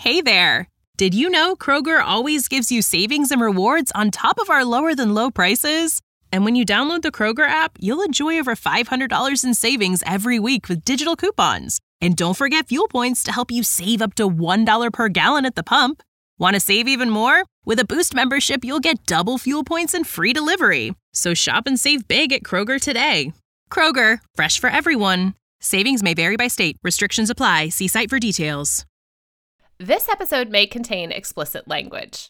Hey there! Did you know Kroger always gives you savings and rewards on top of our lower-than-low prices? And when you download the Kroger app, you'll enjoy over $500 in savings every week with digital coupons. And don't forget fuel points to help you save up to $1 per gallon at the pump. Want to save even more? With a Boost membership, you'll get double fuel points and free delivery. So shop and save big at Kroger today. Kroger, fresh for everyone. Savings may vary by state. Restrictions apply. See site for details. This episode may contain explicit language.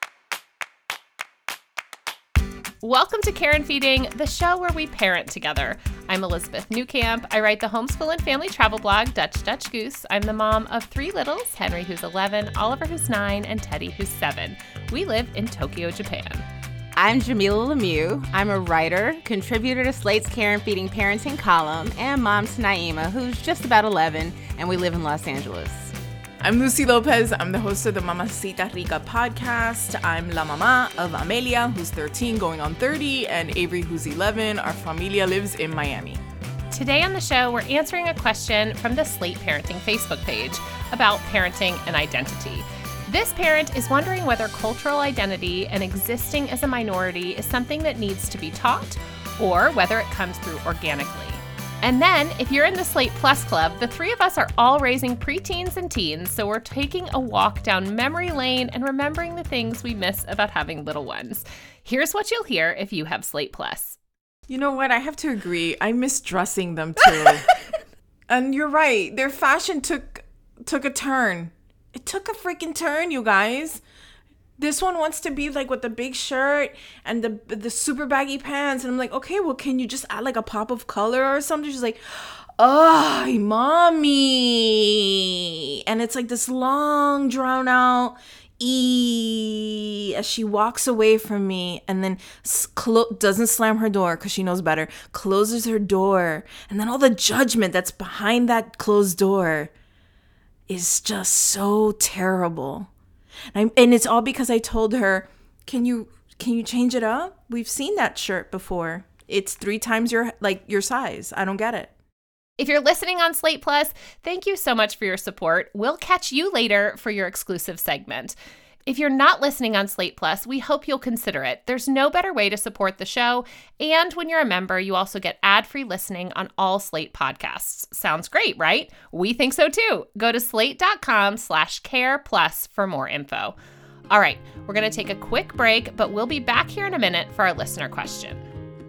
Welcome to Care and Feeding, the show where we parent together. I'm Elizabeth Newcamp. I write the homeschool and family travel blog, Dutch Goose. I'm the mom of 3 littles, Henry, who's 11, Oliver, who's 9, and Teddy, who's 7. We live in Tokyo, Japan. I'm Jamila Lemieux. I'm a writer, contributor to Slate's Care and Feeding parenting column, and mom to Naima, who's just about 11, and we live in Los Angeles. I'm Lucy Lopez. I'm the host of the Mamacita Rica podcast. I'm la mamá of Amelia, who's 13 going on 30, and Avery, who's 11. Our familia lives in Miami. Today on the show, we're answering a question from the Slate Parenting Facebook page about parenting and identity. This parent is wondering whether cultural identity and existing as a minority is something that needs to be taught, or whether it comes through organically. And then, if you're in the Slate Plus Club, the 3 of us are all raising preteens and teens, so we're taking a walk down memory lane and remembering the things we miss about having little ones. Here's what you'll hear if you have Slate Plus. You know what? I have to agree. I miss dressing them too. And you're right. Their fashion took a turn. It took a freaking turn, you guys. This one wants to be like with the big shirt and the super baggy pants. And I'm like, okay, well, can you just add like a pop of color or something? She's like, oh, mommy. And it's like this long, drawn out as she walks away from me and then doesn't slam her door because she knows better, closes her door. And then all the judgment that's behind that closed door is just so terrible. And it's all because I told her, can you change it up? We've seen that shirt before. It's 3 times your size. I don't get it. If you're listening on Slate Plus, thank you so much for your support. We'll catch you later for your exclusive segment. If you're not listening on Slate Plus, we hope you'll consider it. There's no better way to support the show. And when you're a member, you also get ad-free listening on all Slate podcasts. Sounds great, right? We think so too. Go to slate.com/careplus for more info. All right, we're going to take a quick break, but we'll be back here in a minute for our listener question.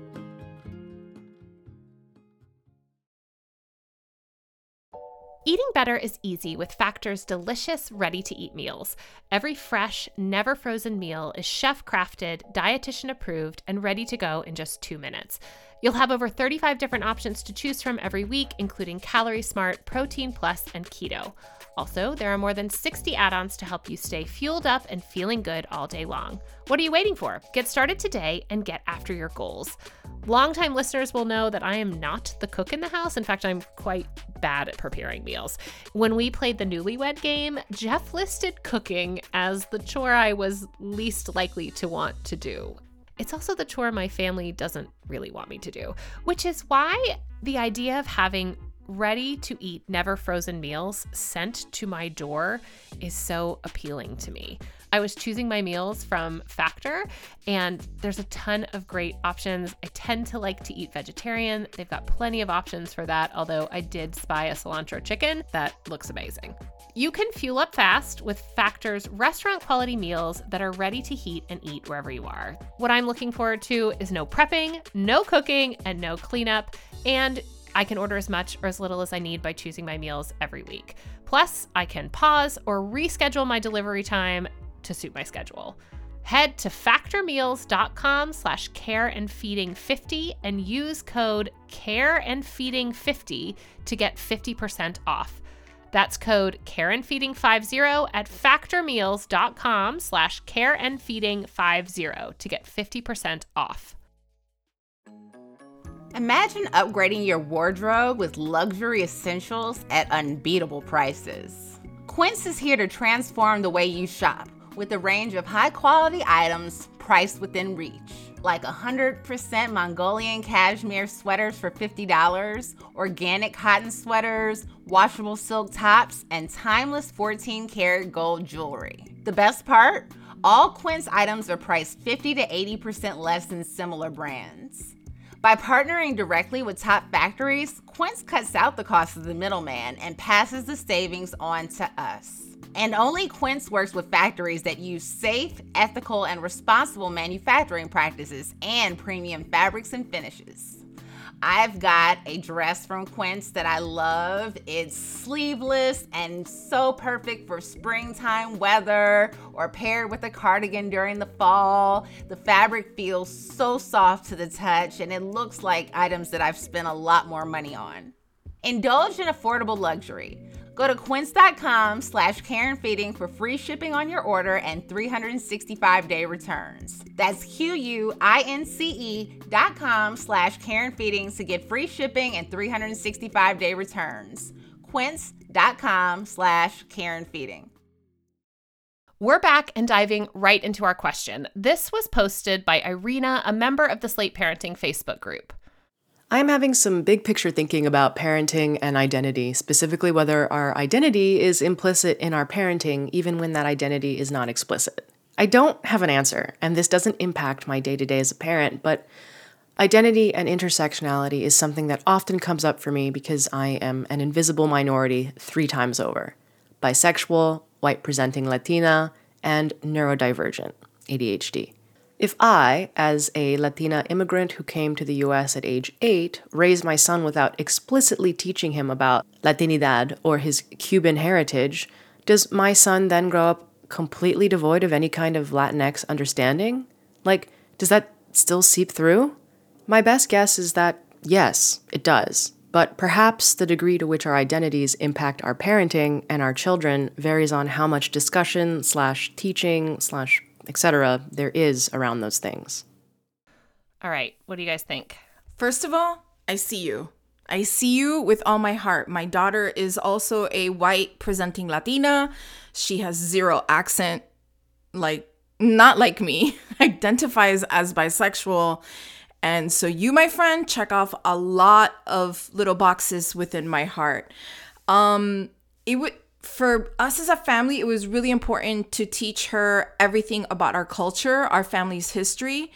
Eating better is easy with Factor's delicious, ready-to-eat meals. Every fresh, never frozen meal is chef-crafted, dietitian-approved, and ready to go in just 2 minutes. You'll have over 35 different options to choose from every week, including Calorie Smart, Protein Plus, and Keto. Also, there are more than 60 add-ons to help you stay fueled up and feeling good all day long. What are you waiting for? Get started today and get after your goals. Longtime listeners will know that I am not the cook in the house. In fact, I'm quite bad at preparing meals. When we played the Newlywed Game, Jeff listed cooking as the chore I was least likely to want to do. It's also the chore my family doesn't really want me to do, which is why the idea of having ready-to-eat, never frozen meals sent to my door is so appealing to me. I was choosing my meals from Factor, and there's a ton of great options. I tend to like to eat vegetarian. They've got plenty of options for that, although I did spy a cilantro chicken. That looks amazing. You can fuel up fast with Factor's restaurant-quality meals that are ready to heat and eat wherever you are. What I'm looking forward to is no prepping, no cooking, and no cleanup, and I can order as much or as little as I need by choosing my meals every week. Plus, I can pause or reschedule my delivery time to suit my schedule. Head to factormeals.com/careandfeeding50 and use code careandfeeding50 to get 50% off. That's code careandfeeding50 at factormeals.com/careandfeeding50 to get 50% off. Imagine upgrading your wardrobe with luxury essentials at unbeatable prices. Quince is here to transform the way you shop with a range of high-quality items priced within reach. like 100% Mongolian cashmere sweaters for $50, organic cotton sweaters, washable silk tops, and timeless 14-karat gold jewelry. The best part? All Quince items are priced 50 to 80% less than similar brands. By partnering directly with top factories, Quince cuts out the cost of the middleman and passes the savings on to us. And only Quince works with factories that use safe, ethical, and responsible manufacturing practices and premium fabrics and finishes. I've got a dress from Quince that I love. It's sleeveless and so perfect for springtime weather or paired with a cardigan during the fall. The fabric feels so soft to the touch and it looks like items that I've spent a lot more money on. Indulge in affordable luxury. Go to quince.com/careandfeeding for free shipping on your order and 365-day returns. That's QUINCE.com/careandfeeding to get free shipping and 365-day returns. Quince.com/careandfeeding. We're back and diving right into our question. This was posted by Irina, a member of the Slate Parenting Facebook group. I'm having some big picture thinking about parenting and identity, specifically whether our identity is implicit in our parenting, even when that identity is not explicit. I don't have an answer, and this doesn't impact my day-to-day as a parent, but identity and intersectionality is something that often comes up for me because I am an invisible minority 3 times over: bisexual, white-presenting Latina, and neurodivergent, ADHD. If I, as a Latina immigrant who came to the US at age 8, raised my son without explicitly teaching him about Latinidad or his Cuban heritage, does my son then grow up completely devoid of any kind of Latinx understanding? Like, does that still seep through? My best guess is that, yes, it does. But perhaps the degree to which our identities impact our parenting and our children varies on how much discussion / teaching / etc. there is around those things. All right, what do you guys think? First of all, I see you. I see you with all my heart. My daughter is also a white presenting Latina. She has 0 accent, not like me, identifies as bisexual. And so you, my friend, check off a lot of little boxes within my heart. For us as a family, it was really important to teach her everything about our culture, our family's history.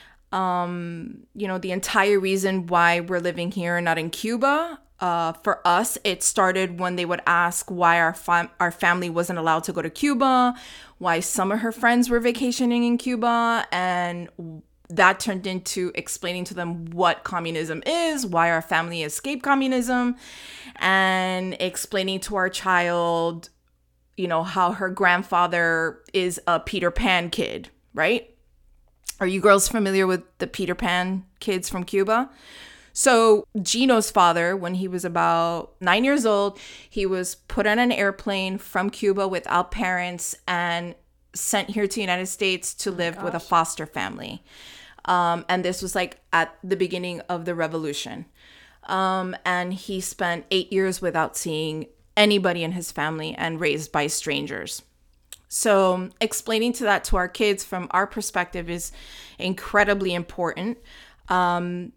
The entire reason why we're living here and not in Cuba. For us, it started when they would ask why our family wasn't allowed to go to Cuba, why some of her friends were vacationing in Cuba, and that turned into explaining to them what communism is, why our family escaped communism, and explaining to our child, how her grandfather is a Peter Pan kid, right? Are you girls familiar with the Peter Pan kids from Cuba? So Gino's father, when he was about 9 years old, he was put on an airplane from Cuba without parents and sent here to the United States to live with a foster family. And this was at the beginning of the revolution. And he spent 8 years without seeing anybody in his family and raised by strangers. So explaining to our kids from our perspective is incredibly important. And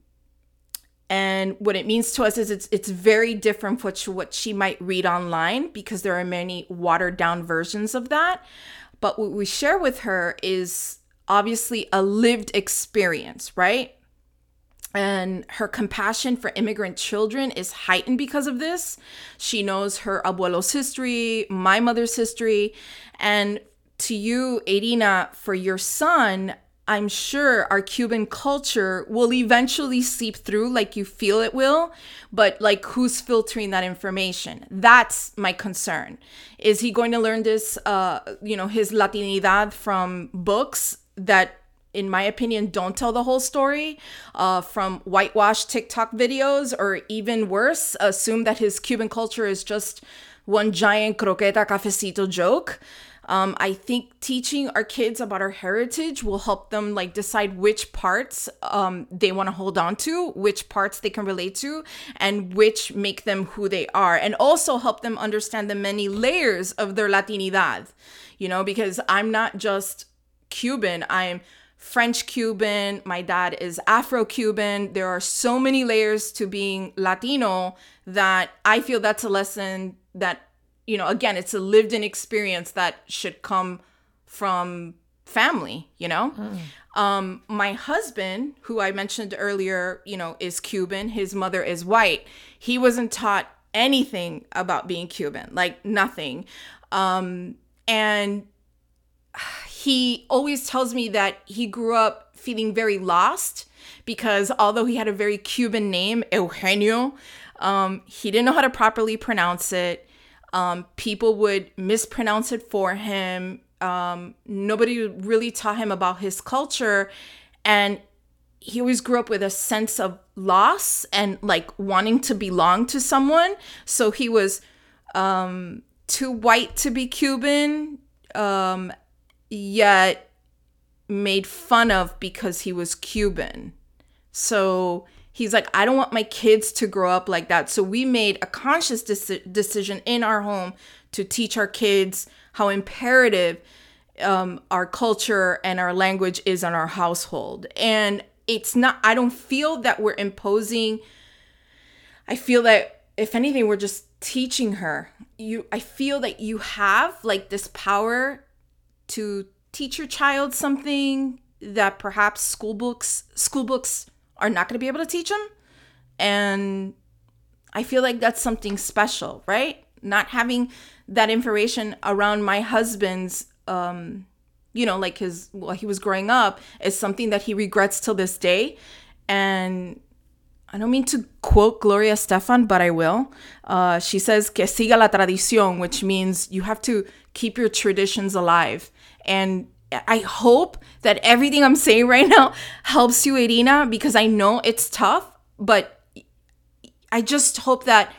what it means to us is it's very different from what she might read online, because there are many watered down versions of that. But what we share with her is obviously a lived experience, right? And her compassion for immigrant children is heightened because of this. She knows her abuelo's history, my mother's history. And to you, Irina, for your son, I'm sure our Cuban culture will eventually seep through like you feel it will, but who's filtering that information? That's my concern. Is he going to learn this, his Latinidad from books that, in my opinion, don't tell the whole story, from whitewashed TikTok videos, or even worse, assume that his Cuban culture is just one giant croqueta cafecito joke? I think teaching our kids about our heritage will help them decide which parts they want to hold on to, which parts they can relate to, and which make them who they are, and also help them understand the many layers of their Latinidad, because I'm not just Cuban, I'm French Cuban. My dad is Afro Cuban. There are so many layers to being Latino that I feel that's a lesson that, again, it's a lived in experience that should come from family, My husband, who I mentioned earlier, is Cuban. His mother is white. He wasn't taught anything about being Cuban, like nothing. And he always tells me that he grew up feeling very lost because although he had a very Cuban name, Eugenio, he didn't know how to properly pronounce it. People would mispronounce it for him. Nobody really taught him about his culture. And he always grew up with a sense of loss and like wanting to belong to someone. So he was too white to be Cuban, yet made fun of because he was Cuban. So he's like, I don't want my kids to grow up like that. So we made a conscious decision in our home to teach our kids how imperative our culture and our language is in our household. And it's not, I don't feel that we're imposing. I feel that if anything, we're just teaching her. I feel that you have like this power to teach your child something that perhaps school books are not going to be able to teach them. And I feel like that's something special, right? Not having that information around my husband's, like while he was growing up is something that he regrets till this day. And I don't mean to quote Gloria Estefan, but I will. She says, que siga la tradición, which means you have to keep your traditions alive. And I hope that everything I'm saying right now helps you, Irina, because I know it's tough, but I just hope that,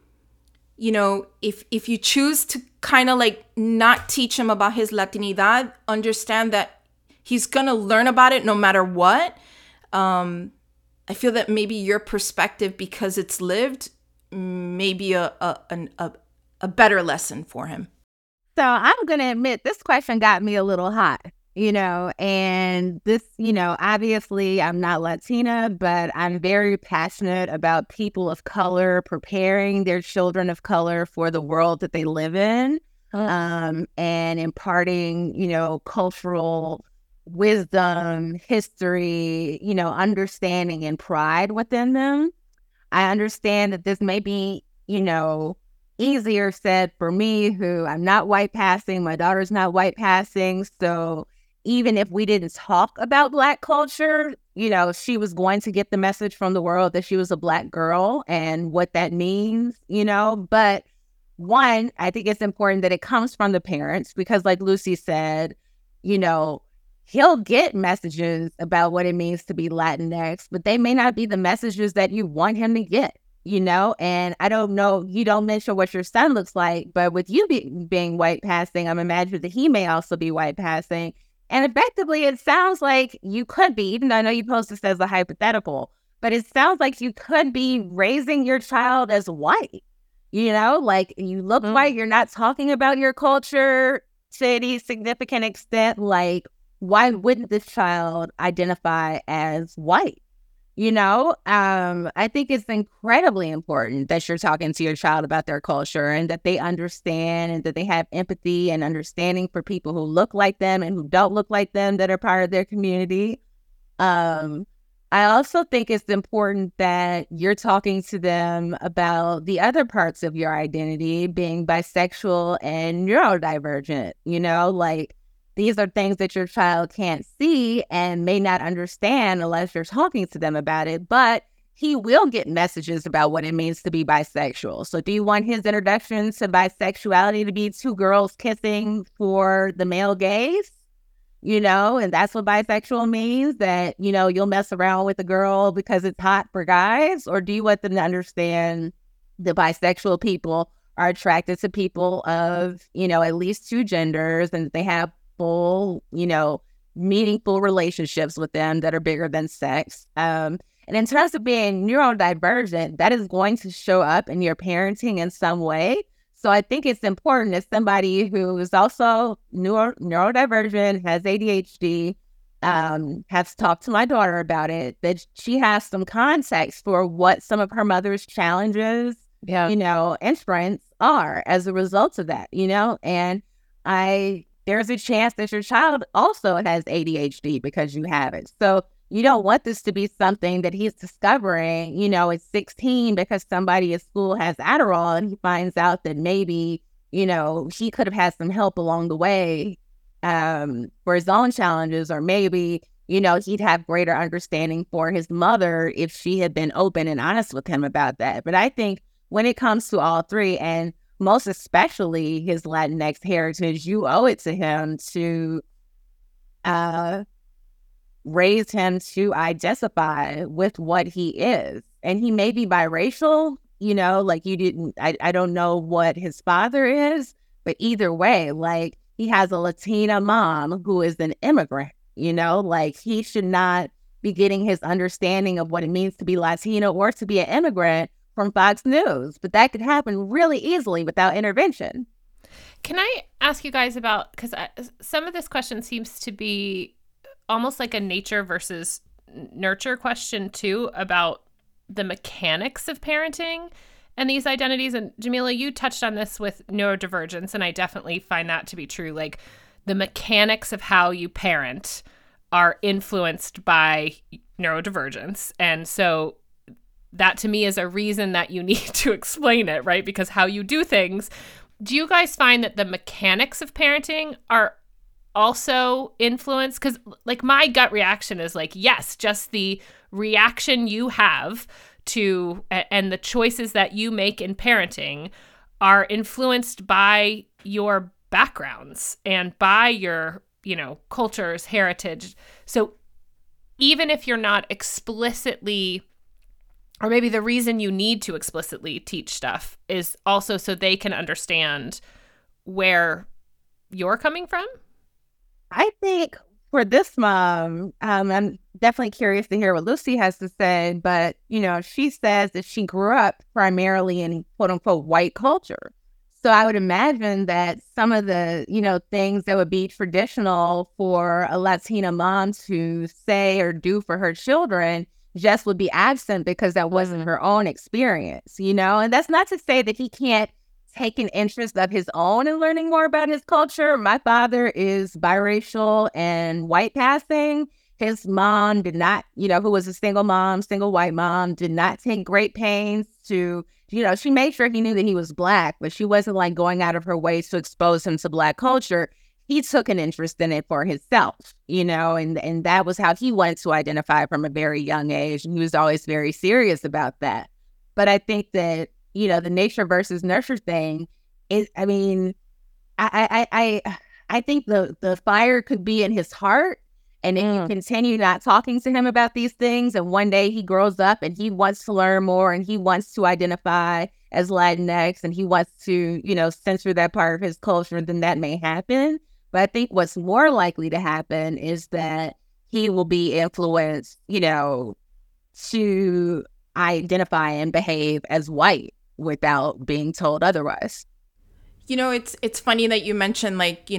if you choose to kind of like not teach him about his Latinidad, understand that he's going to learn about it no matter what. I feel that maybe your perspective, because it's lived, may be a better lesson for him. So I'm going to admit this question got me a little hot, and this, obviously I'm not Latina, but I'm very passionate about people of color preparing their children of color for the world that they live in, and imparting, cultural wisdom, history, understanding and pride within them. I understand that this may be, easier said for me, who I'm not white passing, my daughter's not white passing. So even if we didn't talk about Black culture, she was going to get the message from the world that she was a Black girl and what that means, But one, I think it's important that it comes from the parents because like Lucy said, he'll get messages about what it means to be Latinx, but they may not be the messages that you want him to get. And I don't know, you don't mention what your son looks like, but with you being white passing, I'm imagining that he may also be white passing. And effectively, it sounds like you could be, even though I know you posted this as a hypothetical, but it sounds like you could be raising your child as white, like you look white, you're not talking about your culture to any significant extent. Like, why wouldn't this child identify as white? I think it's incredibly important that you're talking to your child about their culture and that they understand and that they have empathy and understanding for people who look like them and who don't look like them that are part of their community. I also think it's important that you're talking to them about the other parts of your identity, being bisexual and neurodivergent, like these are things that your child can't see and may not understand unless you're talking to them about it, but he will get messages about what it means to be bisexual. So do you want his introduction to bisexuality to be two girls kissing for the male gaze? And that's what bisexual means, that, you'll mess around with a girl because it's hot for guys? Or do you want them to understand that bisexual people are attracted to people of, at least two genders and they have full, meaningful relationships with them that are bigger than sex. And in terms of being neurodivergent, that is going to show up in your parenting in some way. So I think it's important as somebody who is also neurodivergent, has ADHD, has talked to my daughter about it, that she has some context for what some of her mother's challenges, and strengths are as a result of that, and there's a chance that your child also has ADHD because you have it. So you don't want this to be something that he's discovering, at 16 because somebody at school has Adderall and he finds out that maybe, he could have had some help along the way for his own challenges, or maybe, he'd have greater understanding for his mother if she had been open and honest with him about that. But I think when it comes to all three, and most especially his Latinx heritage, you owe it to him to raise him to identify with what he is. And he may be biracial, I don't know what his father is, but either way, he has a Latina mom who is an immigrant, he should not be getting his understanding of what it means to be Latino or to be an immigrant from Fox News. But that could happen really easily without intervention. Can I ask you guys about, because some of this question seems to be almost like a nature versus nurture question too, about the mechanics of parenting and these identities. And Jamila, you touched on this with neurodivergence, and I definitely find that to be true. Like, the mechanics of how you parent are influenced by neurodivergence. And so that to me is a reason that you need to explain it, right? Because how you do things. Do you guys find that the mechanics of parenting are also influenced? Because my gut reaction is yes, just the reaction you have to and the choices that you make in parenting are influenced by your backgrounds and by your, culture's heritage. So even if you're not explicitly, or maybe the reason you need to explicitly teach stuff is also so they can understand where you're coming from? I think for this mom, I'm definitely curious to hear what Lucy has to say, but, she says that she grew up primarily in quote unquote white culture. So I would imagine that some of the, things that would be traditional for a Latina mom to say or do for her children just would be absent because that wasn't her own experience, and that's not to say that he can't take an interest of his own in learning more about his culture. My father is biracial and white passing. His mom did not, who was a single white mom, did not take great pains to, she made sure he knew that he was Black, but she wasn't going out of her way to expose him to Black culture. He took an interest in it for himself, and that was how he wanted to identify from a very young age. And he was always very serious about that. But I think that, the nature versus nurture thing is, I think the fire could be in his heart. And if you continue not talking to him about these things, and one day he grows up and he wants to learn more and he wants to identify as Latinx and he wants to, censor that part of his culture, then that may happen. But I think what's more likely to happen is that he will be influenced, to identify and behave as white without being told otherwise. It's funny that you mentioned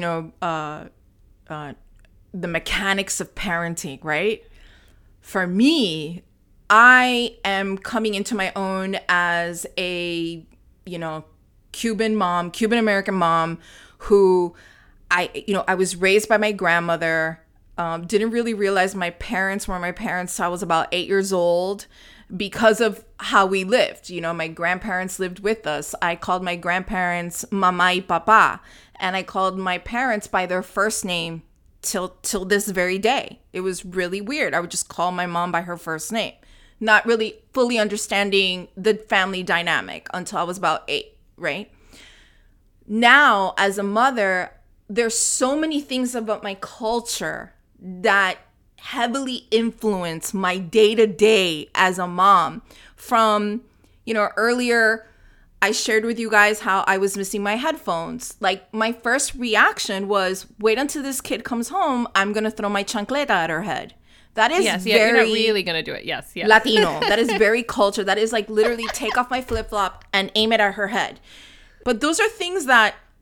the mechanics of parenting, right? For me, I am coming into my own as a, Cuban American mom who I was raised by my grandmother, didn't really realize my parents were my parents till I was about 8 years old because of how we lived. My grandparents lived with us. I called my grandparents mama y papa, and I called my parents by their first name till this very day. It was really weird. I would just call my mom by her first name, not really fully understanding the family dynamic until I was about 8, right? Now, as a mother, there's so many things about my culture that heavily influence my day-to-day as a mom. From, earlier I shared with you guys how I was missing my headphones. My first reaction was, wait until this kid comes home, I'm going to throw my chancleta at her head. That is you're not really going to do it. Yes. Latino. That is very culture. That is literally take off my flip-flop and aim it at her head. But those are things that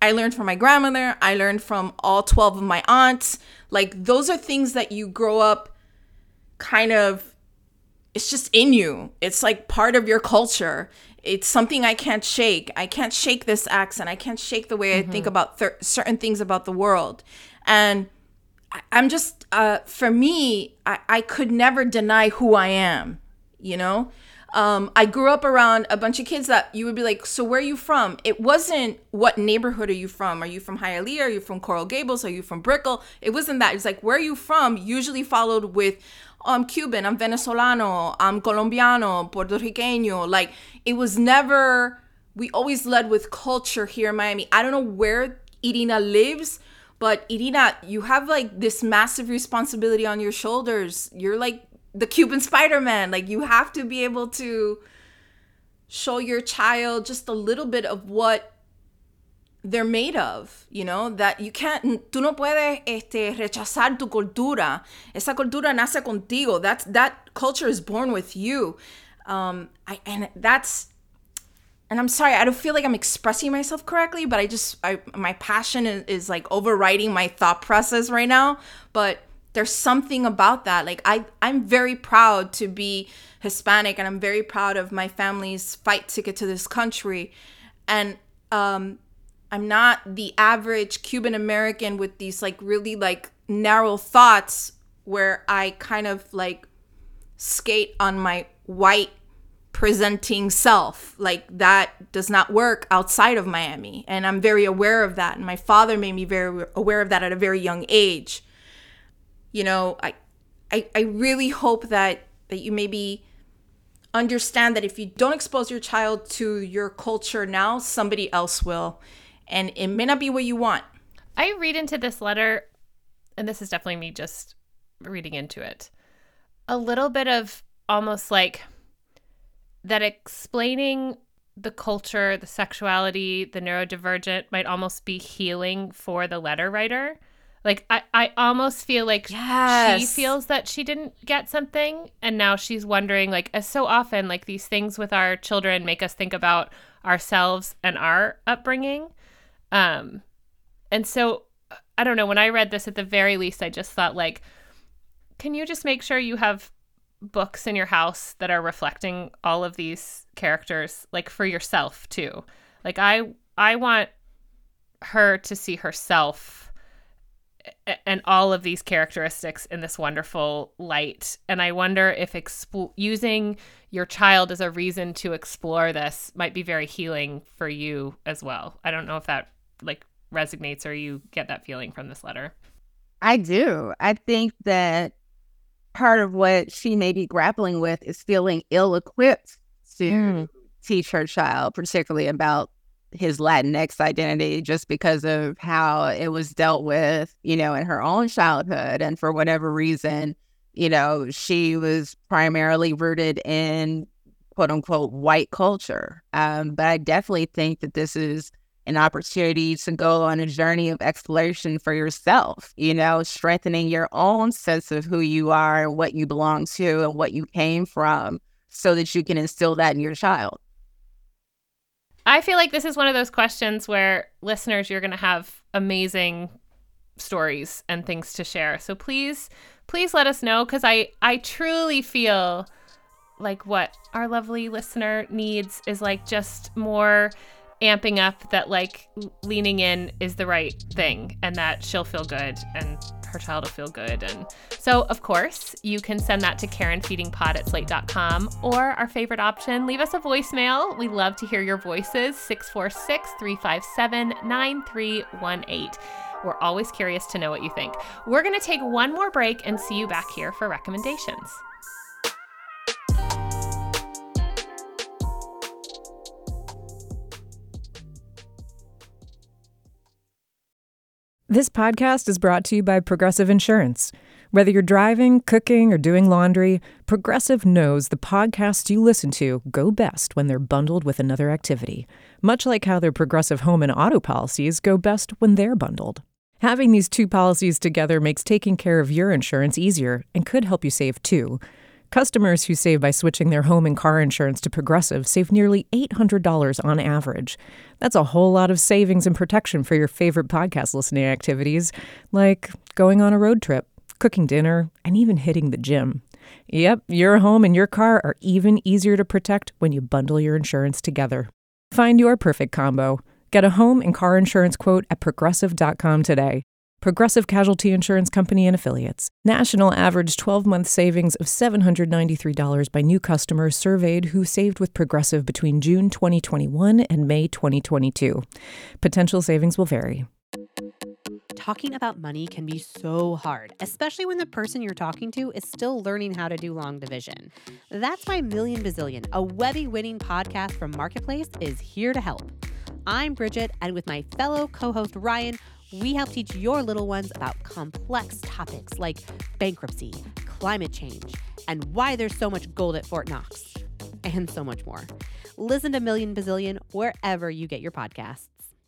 I learned from my grandmother. I learned from all 12 of my aunts. Like, those are things that you grow up kind of, it's just in you. It's like part of your culture. It's something I can't shake. I can't shake this accent. I can't shake the way I think about certain things about the world. And I'm just, for me, I could never deny who I am, you know? I grew up around a bunch of kids that you would be like, so where are you from? It wasn't what neighborhood are you from? Are you from Hialeah? Are you from Coral Gables? Are you from Brickell? It wasn't that. It's like, where are you from? Usually followed with, I'm Cuban, I'm Venezolano, I'm Colombiano, Puerto Riqueño. Like, it was never, we always led with culture here in Miami. I don't know where Irina lives, but Irina, you have like this massive responsibility on your shoulders. You're like the Cuban Spider-Man. Like, you have to be able to show your child just a little bit of what they're made of, you know, that you can't, tú no puedes rechazar tu cultura. Esa cultura nace contigo. That culture is born with you. And I'm sorry, I don't feel like I'm expressing myself correctly, but my passion is like overriding my thought process right now. But there's something about that. Like, I'm very proud to be Hispanic, and I'm very proud of my family's fight ticket to this country. And I'm not the average Cuban American with these like really like narrow thoughts where I kind of like skate on my white presenting self. Like, that does not work outside of Miami. And I'm very aware of that. And my father made me very aware of that at a very young age. You know, I really hope that you maybe understand that if you don't expose your child to your culture now, somebody else will. And it may not be what you want. I read into this letter, and this is definitely me just reading into it, a little bit of almost like that explaining the culture, the sexuality, the neurodivergent might almost be healing for the letter writer. Like, I almost feel like she feels that she didn't get something, and now she's wondering, like, as so often, like, these things with our children make us think about ourselves and our upbringing. And so, I don't know, when I read this, at the very least, I just thought, like, can you just make sure you have books in your house that are reflecting all of these characters, like, for yourself, too? Like, I want her to see herself and all of these characteristics in this wonderful light. And I wonder if using your child as a reason to explore this might be very healing for you as well. I don't know if that like resonates or you get that feeling from this letter. I do. I think that part of what she may be grappling with is feeling ill-equipped to teach her child, particularly about his Latinx identity, just because of how it was dealt with, you know, in her own childhood. And for whatever reason, you know, she was primarily rooted in quote unquote white culture. But I definitely think that this is an opportunity to go on a journey of exploration for yourself, you know, strengthening your own sense of who you are and what you belong to and what you came from, so that you can instill that in your child. I feel like this is one of those questions where, listeners, you're going to have amazing stories and things to share. So please let us know, because I truly feel like what our lovely listener needs is like just more amping up that like leaning in is the right thing, and that she'll feel good and her child will feel good. And so, of course, you can send that to KarenFeedingPod@slate.com, or our favorite option, leave us a voicemail. We love to hear your voices, 646-357-9318. We're always curious to know what you think. We're going to take one more break and see you back here for recommendations. This podcast is brought to you by Progressive Insurance. Whether you're driving, cooking, or doing laundry, Progressive knows the podcasts you listen to go best when they're bundled with another activity, much like how their Progressive home and auto policies go best when they're bundled. Having these two policies together makes taking care of your insurance easier and could help you save too. Customers who save by switching their home and car insurance to Progressive save nearly $800 on average. That's a whole lot of savings and protection for your favorite podcast listening activities, like going on a road trip, cooking dinner, and even hitting the gym. Yep, your home and your car are even easier to protect when you bundle your insurance together. Find your perfect combo. Get a home and car insurance quote at Progressive.com today. Progressive Casualty Insurance Company and Affiliates. National average 12-month savings of $793 by new customers surveyed who saved with Progressive between June 2021 and May 2022. Potential savings will vary. Talking about money can be so hard, especially when the person you're talking to is still learning how to do long division. That's why Million Bazillion, a Webby-winning podcast from Marketplace, is here to help. I'm Bridget, and with my fellow co-host Ryan, we help teach your little ones about complex topics like bankruptcy, climate change, and why there's so much gold at Fort Knox, and so much more. Listen to Million Bazillion wherever you get your podcasts.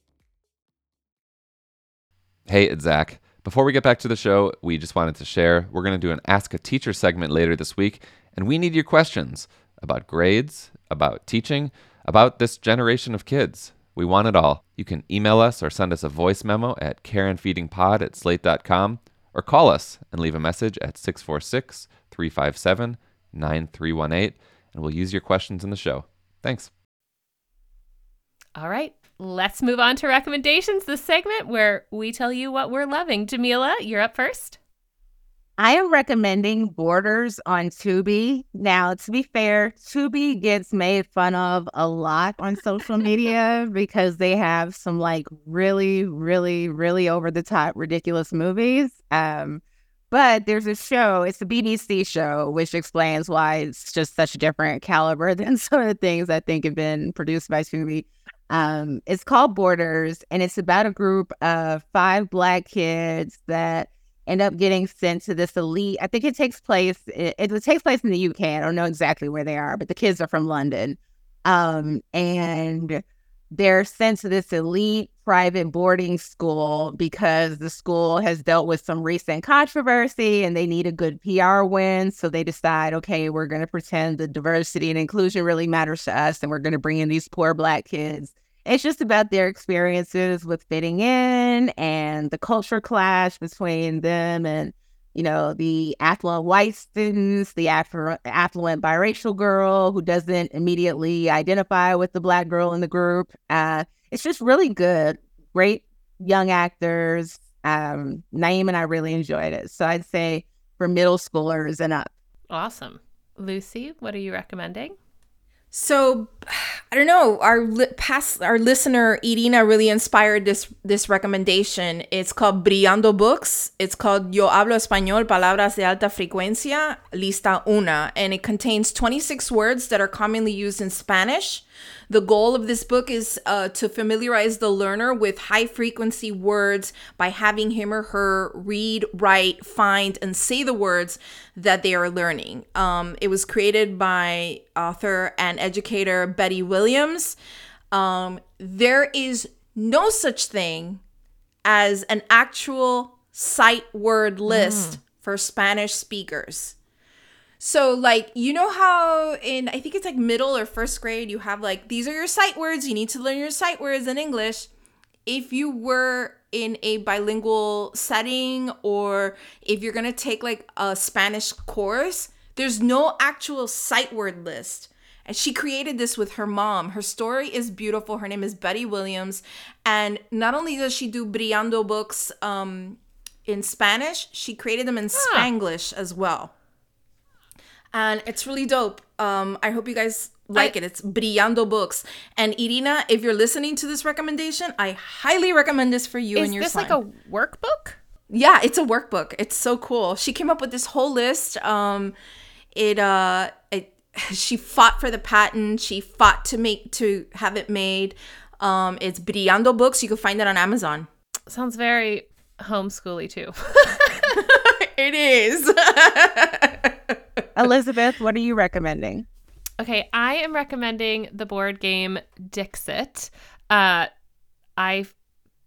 Hey, it's Zach. Before we get back to the show, we just wanted to share we're going to do an Ask a Teacher segment later this week, and we need your questions about grades, about teaching, about this generation of kids. We want it all. You can email us or send us a voice memo at careandfeedingpod@slate.com or call us and leave a message at 646-357-9318, and we'll use your questions in the show. Thanks. All right, let's move on to recommendations, the segment where we tell you what we're loving. Jamila, you're up first. I am recommending Borders on Tubi. Now, to be fair, Tubi gets made fun of a lot on social media because they have some like really, really, really over the top, ridiculous movies. But there's a show, it's a BBC show, which explains why it's just such a different caliber than some of the things I think have been produced by Tubi. It's called Borders, and it's about a group of 5 Black kids that end up getting sent to this elite. I think it takes place in the UK. I don't know exactly where they are, but the kids are from London. And they're sent to this elite private boarding school because the school has dealt with some recent controversy and they need a good PR win. So they decide, okay, we're going to pretend that diversity and inclusion really matters to us, and we're going to bring in these poor Black kids. It's just about their experiences with fitting in and the culture clash between them and, you know, the affluent white students, the affluent biracial girl who doesn't immediately identify with the Black girl in the group. It's just really good. Great young actors. Naeem and I really enjoyed it. So I'd say for middle schoolers and up. Awesome. Lucy, what are you recommending? So, I don't know, our listener, Irina, really inspired this recommendation. It's called Brillando Books. It's called Yo Hablo Español, Palabras de Alta Frecuencia, Lista Una. And it contains 26 words that are commonly used in Spanish. The goal of this book is to familiarize the learner with high-frequency words by having him or her read, write, find, and say the words that they are learning. It was created by author and educator Betty Williams. There is no such thing as an actual sight word list for Spanish speakers. So, like, you know how in, I think it's like middle or first grade, you have like, these are your sight words. You need to learn your sight words in English. If you were in a bilingual setting, or if you're going to take like a Spanish course, there's no actual sight word list. And she created this with her mom. Her story is beautiful. Her name is Betty Williams. And not only does she do Brillando Books in Spanish, she created them in Spanglish as well. And it's really dope. I hope you guys like it. It's Brillando Books. And Irina, if you're listening to this recommendation, I highly recommend this for you and your son. Is this like a workbook? Yeah, it's a workbook. It's so cool. She came up with this whole list. She fought for the patent. She fought to have it made. It's Brillando Books. You can find it on Amazon. Sounds very homeschooly too. It is. Elizabeth, what are you recommending? Okay, I am recommending the board game Dixit. I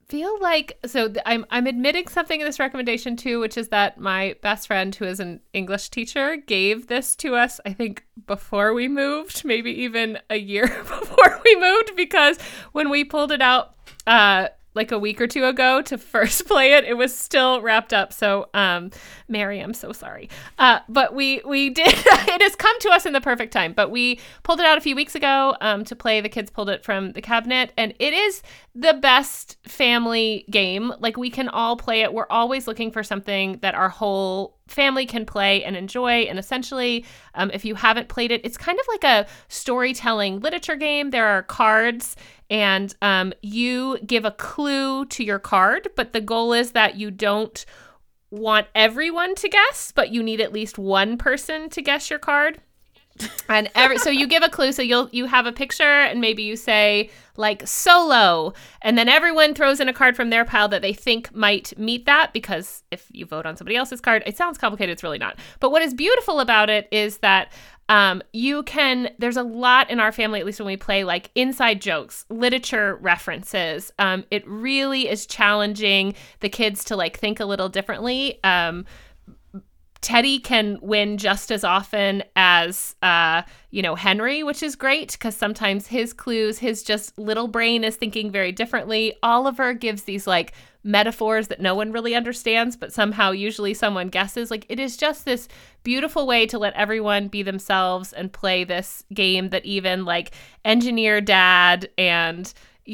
feel like, I'm admitting something in this recommendation too, which is that my best friend, who is an English teacher, gave this to us, I think, before we moved, maybe even a year before we moved, because when we pulled it out like a week or two ago to first play it, it was still wrapped up. So, Mary, I'm so sorry. But we did, it has come to us in the perfect time, but we pulled it out a few weeks ago to play. The kids pulled it from the cabinet, and it is the best family game. Like, we can all play it. We're always looking for something that our whole family can play and enjoy. And essentially, if you haven't played it, it's kind of like a storytelling literature game. There are cards, and you give a clue to your card, but the goal is that you don't want everyone to guess, but you need at least one person to guess your card. And so you give a clue. So you have a picture, and maybe you say like solo, and then everyone throws in a card from their pile that they think might meet that, because if you vote on somebody else's card, it sounds complicated. It's really not. But what is beautiful about it is that there's a lot in our family, at least when we play, like inside jokes, literature references. It really is challenging the kids to like think a little differently. Teddy can win just as often as, Henry, which is great, because sometimes his clues, his just little brain is thinking very differently. Oliver gives these like metaphors that no one really understands, but somehow usually someone guesses. Like, it is just this beautiful way to let everyone be themselves and play this game that even like engineer dad and,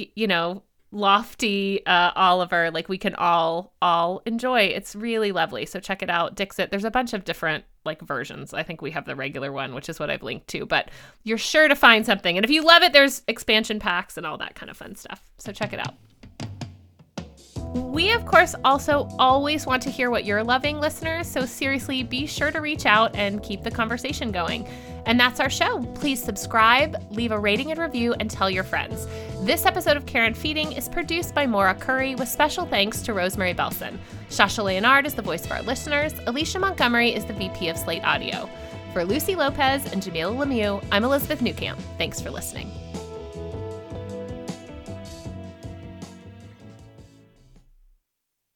lofty Oliver, like, we can all enjoy. It's really lovely. So check it out. Dixit. There's a bunch of different like versions. I think we have the regular one, which is what I've linked to, but you're sure to find something. And if you love it, there's expansion packs and all that kind of fun stuff. So check it out. We, of course, also always want to hear what you're loving, listeners. So seriously, be sure to reach out and keep the conversation going. And that's our show. Please subscribe, leave a rating and review, and tell your friends. This episode of Care and Feeding is produced by Maura Curry, with special thanks to Rosemary Belson. Shasha Leonard is the voice of our listeners. Alicia Montgomery is the VP of Slate Audio. For Lucy Lopez and Jamila Lemieux, I'm Elizabeth Newcamp. Thanks for listening.